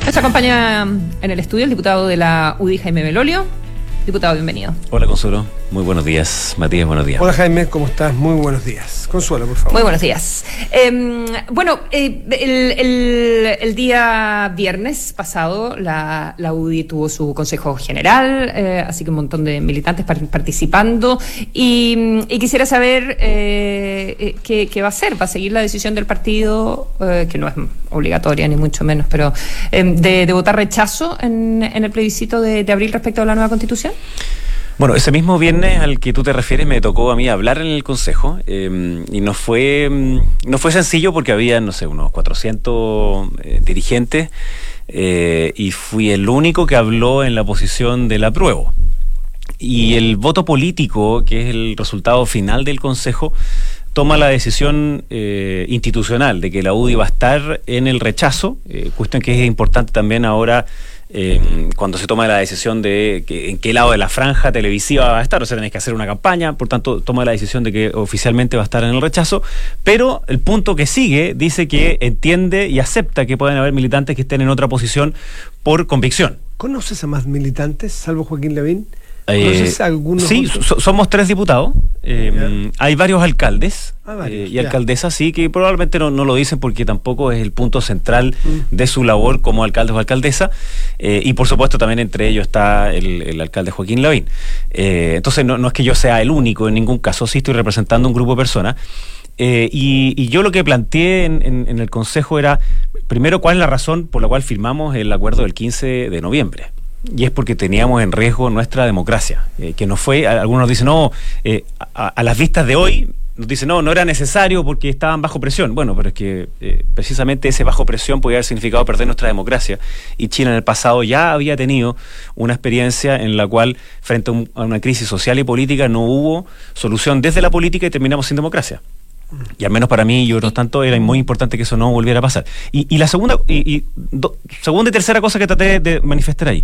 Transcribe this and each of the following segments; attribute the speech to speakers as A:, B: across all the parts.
A: Nos acompaña en el estudio el diputado de la UDI, Jaime Belolio. Diputado, bienvenido.
B: Hola, Consuelo. Muy buenos días. Matías, buenos días.
C: Hola, Jaime, ¿cómo estás? Muy buenos días. Consuelo, por favor.
A: Muy buenos días. El día viernes pasado la UDI tuvo su Consejo General, así que un montón de militantes participando, y quisiera saber qué va a hacer. ¿Va a seguir la decisión del partido, que no es obligatoria ni mucho menos, pero de votar rechazo en el plebiscito de abril respecto a la nueva Constitución?
B: Bueno, ese mismo viernes al que tú te refieres me tocó a mí hablar en el Consejo, y no fue sencillo porque había, no sé, unos 400 dirigentes, y fui el único que habló en la posición del apruebo. Y el voto político, que es el resultado final del Consejo, toma la decisión institucional de que la UDI va a estar en el rechazo, cuestión que es importante también ahora. Cuando se toma la decisión de en qué lado de la franja televisiva va a estar, o sea, tenés que hacer una campaña, por tanto toma la decisión de que oficialmente va a estar en el rechazo, pero el punto que sigue dice que entiende y acepta que pueden haber militantes que estén en otra posición por convicción.
C: ¿Conoces a más militantes, salvo Joaquín Lavín? ¿Conoces a algunos?
B: Sí, somos 3 diputados, hay varios alcaldes y alcaldesas, sí, que probablemente no lo dicen porque tampoco es el punto central de su labor como alcalde o alcaldesa, y por supuesto también entre ellos está el alcalde Joaquín Lavín. Entonces no es que yo sea el único en ningún caso, sí estoy representando un grupo de personas. Y yo lo que planteé en el Consejo era, primero, cuál es la razón por la cual firmamos el acuerdo del 15 de noviembre. Y es porque teníamos en riesgo nuestra democracia, que no fue, algunos dicen, no, a las vistas de hoy, nos dicen, no era necesario porque estaban bajo presión. Bueno, pero es que precisamente ese bajo presión podía haber significado perder nuestra democracia, y Chile en el pasado ya había tenido una experiencia en la cual, frente a una crisis social y política, no hubo solución desde la política y terminamos sin democracia. Y al menos para mí y otros tantos era muy importante que eso no volviera a pasar. Y la segunda segunda y tercera cosa que traté de manifestar ahí,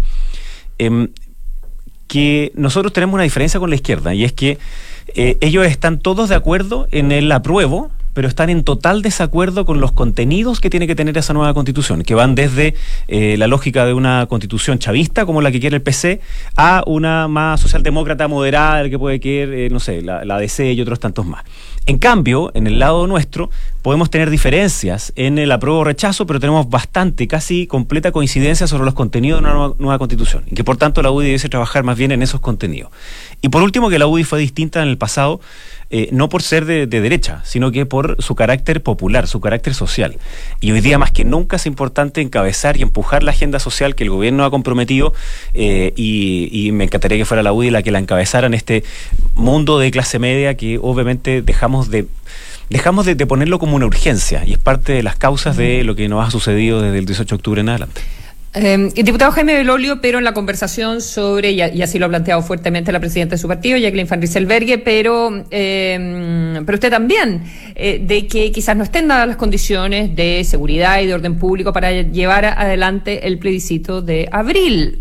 B: que nosotros tenemos una diferencia con la izquierda, y es que ellos están todos de acuerdo en el apruebo, pero están en total desacuerdo con los contenidos que tiene que tener esa nueva Constitución, que van desde la lógica de una Constitución chavista, como la que quiere el PC, a una más socialdemócrata moderada, el que puede querer, no sé, la DC y otros tantos más. En cambio, en el lado nuestro, podemos tener diferencias en el apruebo o rechazo, pero tenemos casi completa coincidencia sobre los contenidos de una nueva Constitución, y que por tanto la UDI debe trabajar más bien en esos contenidos. Y por último, que la UDI fue distinta en el pasado, no por ser de derecha, sino que por su carácter popular, su carácter social. Y hoy día más que nunca es importante encabezar y empujar la agenda social que el gobierno ha comprometido, y me encantaría que fuera la UDI la que la encabezara en este mundo de clase media que obviamente dejamos de ponerlo como una urgencia, y es parte de las causas de lo que nos ha sucedido desde el 18 de octubre en adelante.
A: El diputado Jaime Belolio, pero en la conversación sobre, y así lo ha planteado fuertemente la presidenta de su partido, Jacqueline Van Rysselberghe, pero usted también, de que quizás no estén dadas las condiciones de seguridad y de orden público para llevar adelante el plebiscito de abril.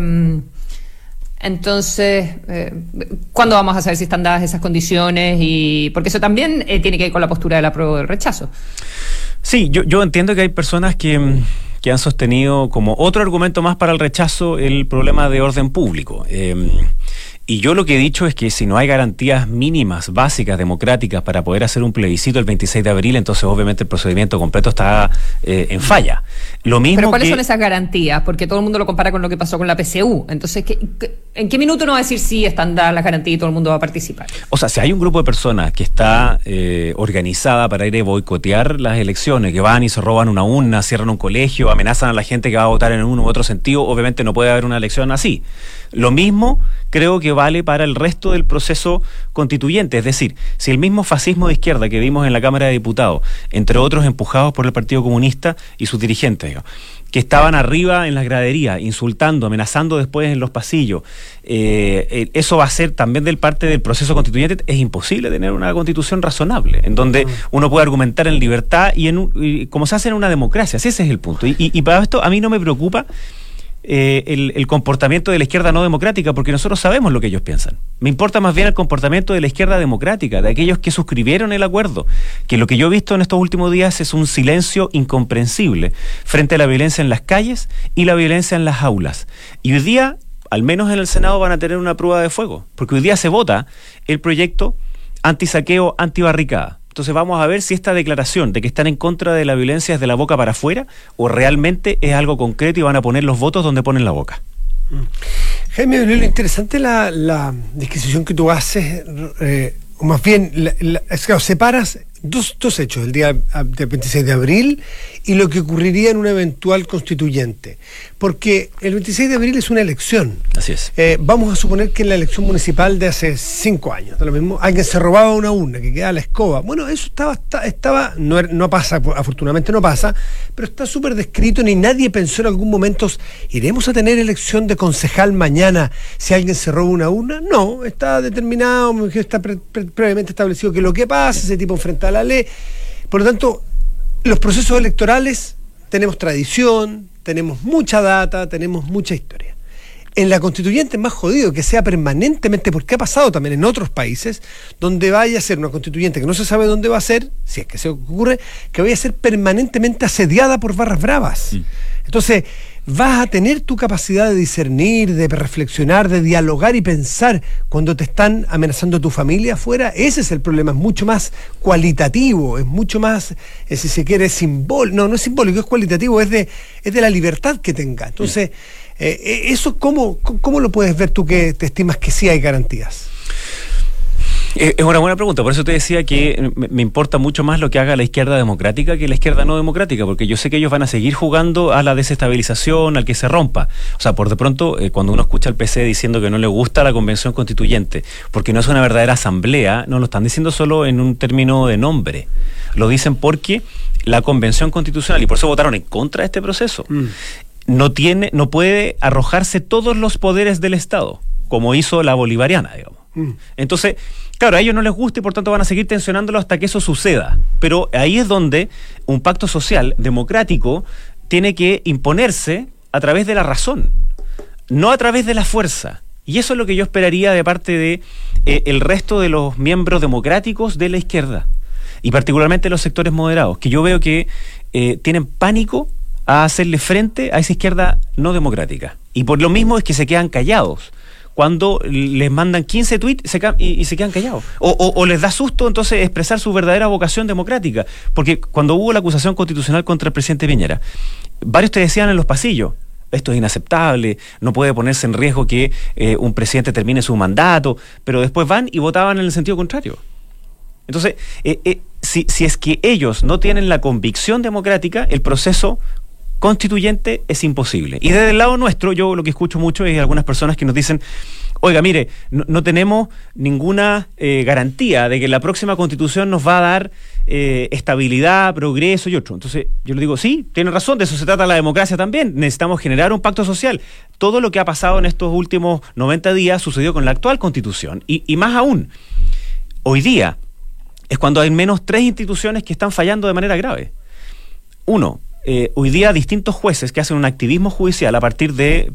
A: Entonces, ¿cuándo vamos a saber si están dadas esas condiciones? Y porque eso también tiene que ver con la postura del apruebo o del rechazo.
B: Sí, yo entiendo que hay personas que han sostenido como otro argumento más para el rechazo el problema de orden público. Y yo lo que he dicho es que si no hay garantías mínimas, básicas, democráticas para poder hacer un plebiscito el 26 de abril, entonces obviamente el procedimiento completo está en falla. Lo mismo.
A: Pero ¿cuáles son esas garantías? Porque todo el mundo lo compara con lo que pasó con la PCU. Entonces, ¿en qué minuto uno va a decir sí están dadas las garantías y todo el mundo va a participar? O sea,
B: si hay un grupo de personas que está organizada para ir a boicotear las elecciones, que van y se roban una urna, cierran un colegio, amenazan a la gente que va a votar en uno u otro sentido, obviamente no puede haber una elección así. Lo mismo creo que vale para el resto del proceso constituyente, es decir, si el mismo fascismo de izquierda que vimos en la Cámara de Diputados, entre otros empujados por el Partido Comunista y sus dirigentes, digamos, que estaban arriba en las graderías, insultando, amenazando después en los pasillos, eso va a ser también del parte del proceso constituyente. Es imposible tener una constitución razonable, en donde uno puede argumentar en libertad y como se hace en una democracia. Ese es el punto. Y para esto a mí no me preocupa el comportamiento de la izquierda no democrática, porque nosotros sabemos lo que ellos piensan. Me importa más bien el comportamiento de la izquierda democrática, de aquellos que suscribieron el acuerdo, que lo que yo he visto en estos últimos días es un silencio incomprensible frente a la violencia en las calles y la violencia en las aulas. Y hoy día, al menos en el Senado, van a tener una prueba de fuego, porque hoy día se vota el proyecto antisaqueo, antibarricada. Entonces vamos a ver si esta declaración de que están en contra de la violencia es de la boca para afuera o realmente es algo concreto y van a poner los votos donde ponen la boca.
C: Jaime, lo interesante la disquisición que tú haces, o más bien, es que separas dos hechos, el día del 26 de abril y lo que ocurriría en una eventual constituyente. Porque el 26 de abril es una elección.
B: Así es.
C: Vamos a suponer que en la elección municipal de hace 5 años, de lo mismo, alguien se robaba una urna, que quedaba la escoba. Bueno, eso estaba no pasa, afortunadamente no pasa, pero está súper descrito, ni nadie pensó en algún momento, ¿iremos a tener elección de concejal mañana si alguien se roba una urna? No, está determinado, está previamente establecido que lo que pasa, ese tipo enfrenta a la ley. Por lo tanto, los procesos electorales tenemos tradición, tenemos mucha data, tenemos mucha historia. En la constituyente es más jodido que sea permanentemente, porque ha pasado también en otros países, donde vaya a ser una constituyente que no se sabe dónde va a ser, si es que se ocurre, que vaya a ser permanentemente asediada por barras bravas. Entonces, vas a tener tu capacidad de discernir, de reflexionar, de dialogar y pensar cuando te están amenazando tu familia afuera. Ese es el problema, es mucho más cualitativo, es mucho más, si se quiere, simbólico. No es simbólico, es cualitativo, es de la libertad que tenga. Entonces, eso ¿cómo lo puedes ver tú, que te estimas que sí hay garantías?
B: Es una buena pregunta, por eso te decía que me importa mucho más lo que haga la izquierda democrática que la izquierda no democrática, porque yo sé que ellos van a seguir jugando a la desestabilización, al que se rompa. O sea, por de pronto, cuando uno escucha al PC diciendo que no le gusta la convención constituyente, porque no es una verdadera asamblea, no lo están diciendo solo en un término de nombre, lo dicen porque la convención constitucional, y por eso votaron en contra de este proceso, no puede arrojarse todos los poderes del Estado, como hizo la bolivariana, digamos. Entonces, claro, a ellos no les gusta y por tanto van a seguir tensionándolo hasta que eso suceda. Pero ahí es donde un pacto social democrático tiene que imponerse a través de la razón, no a través de la fuerza. Y eso es lo que yo esperaría de parte de el resto de los miembros democráticos de la izquierda, y particularmente los sectores moderados, que yo veo que tienen pánico a hacerle frente a esa izquierda no democrática. Y por lo mismo es que se quedan callados. Cuando les mandan 15 tweets y se quedan callados. O les da susto entonces expresar su verdadera vocación democrática. Porque cuando hubo la acusación constitucional contra el presidente Piñera, varios te decían en los pasillos, esto es inaceptable, no puede ponerse en riesgo que un presidente termine su mandato, pero después van y votaban en el sentido contrario. Entonces, si es que ellos no tienen la convicción democrática, el proceso constituyente es imposible. Y desde el lado nuestro, yo lo que escucho mucho es algunas personas que nos dicen, oiga, mire, no tenemos ninguna garantía de que la próxima constitución nos va a dar estabilidad, progreso y otro. Entonces yo le digo, sí, tiene razón, de eso se trata la democracia también, necesitamos generar un pacto social. Todo lo que ha pasado en estos últimos 90 días sucedió con la actual constitución, y más aún, hoy día es cuando hay menos 3 instituciones que están fallando de manera grave. Uno, hoy día distintos jueces que hacen un activismo judicial a partir de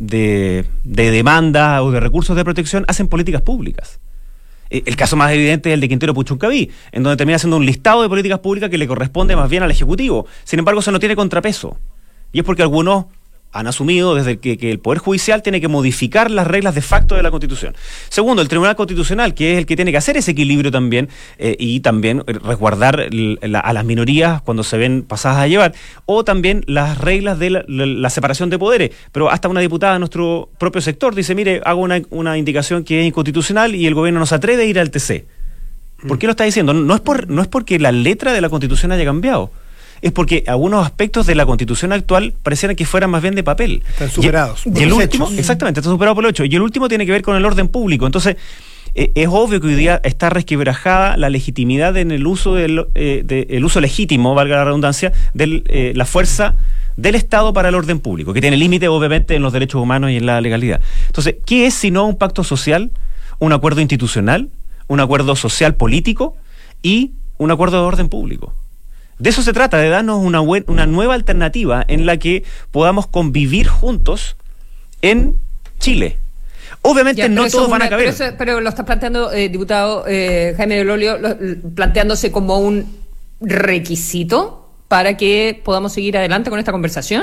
B: demandas o de recursos de protección hacen políticas públicas. El caso más evidente es el de Quintero Puchuncaví, en donde termina haciendo un listado de políticas públicas que le corresponde más bien al Ejecutivo. Sin embargo, eso no tiene contrapeso. Y es porque algunos han asumido desde que el Poder Judicial tiene que modificar las reglas de facto de la Constitución. Segundo, el Tribunal Constitucional, que es el que tiene que hacer ese equilibrio también, y también resguardar a las minorías cuando se ven pasadas a llevar, o también las reglas de la separación de poderes. Pero hasta una diputada de nuestro propio sector dice, mire, hago una indicación que es inconstitucional y el gobierno no se atreve a ir al TC. ¿Por qué lo está diciendo? No es porque la letra de la Constitución haya cambiado. Es porque algunos aspectos de la Constitución actual parecieran que fueran más bien de papel.
C: Están superados.
B: Y el último, exactamente, está superado por el 8. Y el último tiene que ver con el orden público. Entonces, es obvio que hoy día está resquebrajada la legitimidad en el uso el uso legítimo, valga la redundancia, de la fuerza del Estado para el orden público, que tiene límite obviamente en los derechos humanos y en la legalidad. Entonces, ¿qué es sino un pacto social, un acuerdo institucional, un acuerdo social político y un acuerdo de orden público? De eso se trata, de darnos una nueva alternativa en la que podamos convivir juntos en Chile. Obviamente ya, no todos van a caber.
A: Pero lo estás planteando, diputado Jaime Belolio, planteándose como un requisito para que podamos seguir adelante con esta conversación.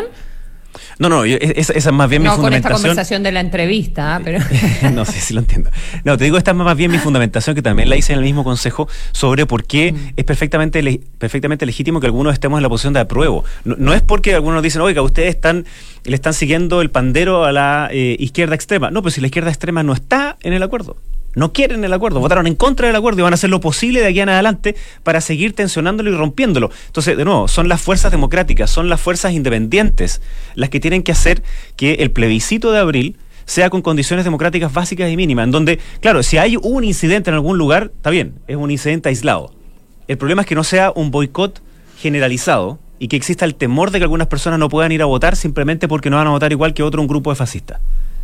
B: No, esa es más bien mi fundamentación. No con esta
A: conversación de la entrevista, pero...
B: No sé si lo entiendo. No, te digo, esta es más bien mi fundamentación, que también la hice en el mismo consejo, sobre por qué es perfectamente legítimo que algunos estemos en la posición de apruebo. No es porque algunos dicen, oiga, ustedes le están siguiendo el pandero a la izquierda extrema. No, pero si la izquierda extrema no está en el acuerdo. No quieren el acuerdo, votaron en contra del acuerdo y van a hacer lo posible de aquí en adelante para seguir tensionándolo y rompiéndolo. Entonces, de nuevo, son las fuerzas democráticas, son las fuerzas independientes las que tienen que hacer que el plebiscito de abril sea con condiciones democráticas básicas y mínimas, en donde, claro, si hay un incidente en algún lugar, está bien, es un incidente aislado. El problema es que no sea un boicot generalizado y que exista el temor de que algunas personas no puedan ir a votar simplemente porque no van a votar igual que un grupo de fascistas.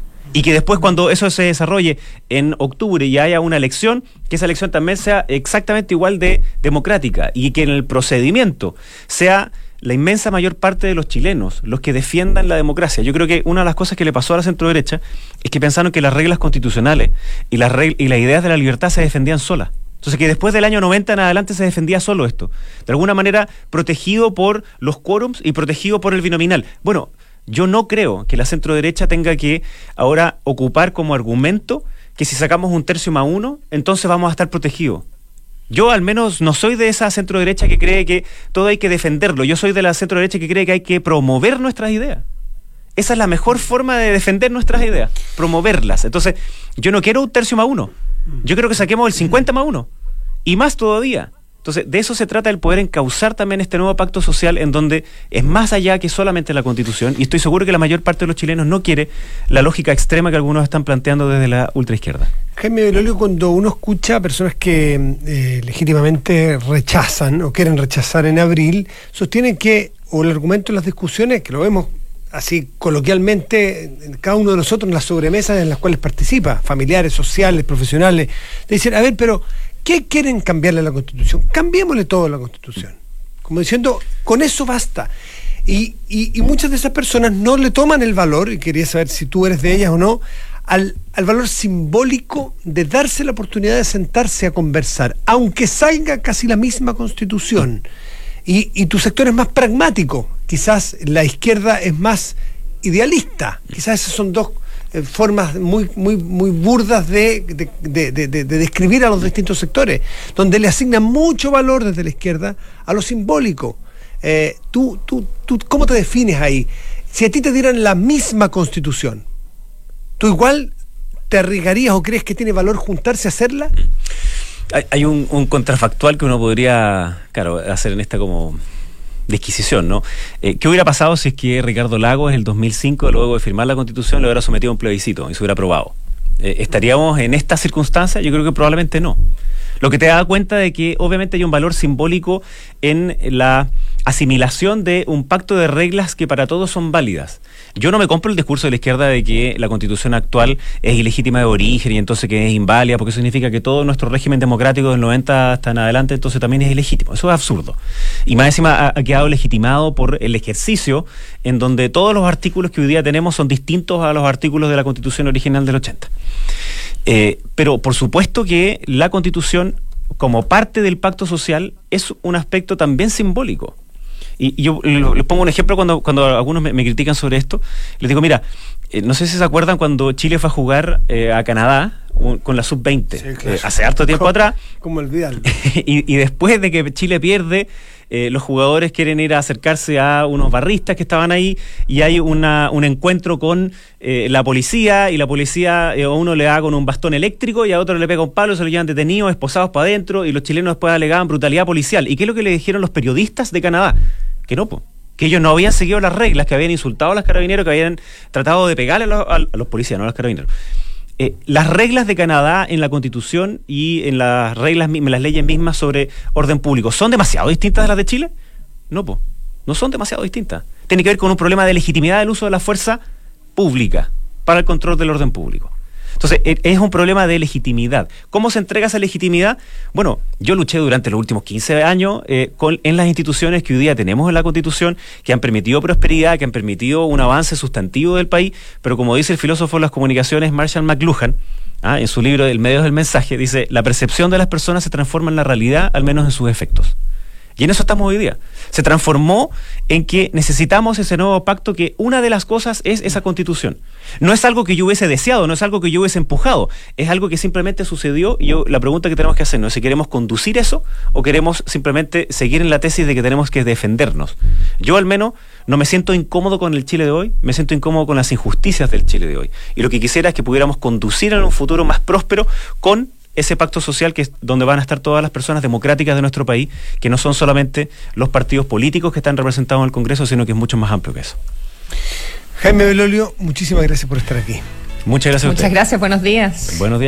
B: Y que después, cuando eso se desarrolle en octubre y haya una elección, que esa elección también sea exactamente igual de democrática y que en el procedimiento sea la inmensa mayor parte de los chilenos los que defiendan la democracia. Yo creo que una de las cosas que le pasó a la centroderecha es que pensaron que las reglas constitucionales y las ideas de la libertad se defendían solas. Entonces, que después del año 90 en adelante se defendía solo esto. De alguna manera protegido por los quórums y protegido por el binominal. Bueno, yo no creo que la centroderecha tenga que ahora ocupar como argumento que si sacamos 1/3 entonces vamos a estar protegidos. Yo al menos no soy de esa centroderecha que cree que todo hay que defenderlo. Yo soy de la centroderecha que cree que hay que promover nuestras ideas. Esa es la mejor forma de defender nuestras ideas, promoverlas. Entonces, yo no quiero 1/3. Yo quiero que saquemos el 50+1 y más todavía. Entonces, de eso se trata, el poder encauzar también este nuevo pacto social en donde es más allá que solamente la Constitución, y estoy seguro que la mayor parte de los chilenos no quiere la lógica extrema que algunos están planteando desde la ultraizquierda.
C: Jaime Belolio, cuando uno escucha a personas que legítimamente rechazan o quieren rechazar en abril, sostienen que, o el argumento en las discusiones, que lo vemos así coloquialmente, cada uno de nosotros en las sobremesas en las cuales participa, familiares, sociales, profesionales, dicen, a ver, pero ¿qué quieren cambiarle a la Constitución? Cambiémosle todo a la Constitución. Como diciendo, con eso basta. Y muchas de esas personas no le toman el valor, y quería saber si tú eres de ellas o no, al valor simbólico de darse la oportunidad de sentarse a conversar, aunque salga casi la misma Constitución. Y tu sector es más pragmático, quizás la izquierda es más idealista, quizás esas son dos formas muy burdas de describir a los distintos sectores, donde le asignan mucho valor desde la izquierda a lo simbólico. ¿Tú cómo te defines ahí? Si a ti te dieran la misma Constitución, ¿tú igual te arriesgarías o crees que tiene valor juntarse a hacerla?
B: Hay un contrafactual que uno podría, claro, hacer en esta como disquisición, ¿no? ¿Qué hubiera pasado si es que Ricardo Lagos, en el 2005, luego de firmar la Constitución, lo hubiera sometido a un plebiscito y se hubiera aprobado? ¿Estaríamos en esta circunstancia? Yo creo que probablemente no. Lo que te da cuenta de que obviamente hay un valor simbólico en la asimilación de un pacto de reglas que para todos son válidas. Yo no me compro el discurso de la izquierda de que la Constitución actual es ilegítima de origen y entonces que es inválida, porque eso significa que todo nuestro régimen democrático del 90 hasta en adelante entonces también es ilegítimo. Eso es absurdo. Y más encima ha quedado legitimado por el ejercicio en donde todos los artículos que hoy día tenemos son distintos a los artículos de la Constitución original del 80. Pero por supuesto que la Constitución, como parte del pacto social, es un aspecto también simbólico. Y yo les pongo un ejemplo cuando algunos me critican sobre esto. Les digo, mira, no sé si se acuerdan cuando Chile fue a jugar a Canadá con la sub-20, sí, claro. Hace harto tiempo atrás.
C: Como olvidarlo.
B: y después de que Chile pierde, los jugadores quieren ir a acercarse a unos barristas que estaban ahí y hay un encuentro con la policía, y la policía a uno le da con un bastón eléctrico y a otro le pega un palo, se lo llevan detenidos, esposados para adentro, y los chilenos después alegaban brutalidad policial. ¿Y qué es lo que le dijeron los periodistas de Canadá? Que no, que ellos no habían seguido las reglas, que habían insultado a los carabineros, que habían tratado de pegarle a los policías, no a los carabineros. Las reglas de Canadá en la Constitución y en las leyes mismas sobre orden público, ¿son demasiado distintas de las de Chile? No, no son demasiado distintas. Tiene que ver con un problema de legitimidad del uso de la fuerza pública para el control del orden público. Entonces, es un problema de legitimidad. ¿Cómo se entrega esa legitimidad? Bueno, yo luché durante los últimos 15 años en las instituciones que hoy día tenemos en la Constitución, que han permitido prosperidad, que han permitido un avance sustantivo del país, pero como dice el filósofo de las comunicaciones Marshall McLuhan, en su libro El medio del mensaje, dice: la percepción de las personas se transforma en la realidad, al menos en sus efectos. Y en eso estamos hoy día. Se transformó en que necesitamos ese nuevo pacto, que una de las cosas es esa Constitución. No es algo que yo hubiese deseado, no es algo que yo hubiese empujado, es algo que simplemente sucedió, y la pregunta que tenemos que hacernos es si queremos conducir eso o queremos simplemente seguir en la tesis de que tenemos que defendernos. Yo al menos no me siento incómodo con el Chile de hoy, me siento incómodo con las injusticias del Chile de hoy. Y lo que quisiera es que pudiéramos conducir en un futuro más próspero con ese pacto social, que es donde van a estar todas las personas democráticas de nuestro país, que no son solamente los partidos políticos que están representados en el Congreso, sino que es mucho más amplio que eso.
C: Jaime Belolio, muchísimas gracias por estar aquí.
B: Muchas gracias a usted.
A: Muchas gracias, buenos días.
B: Buenos días.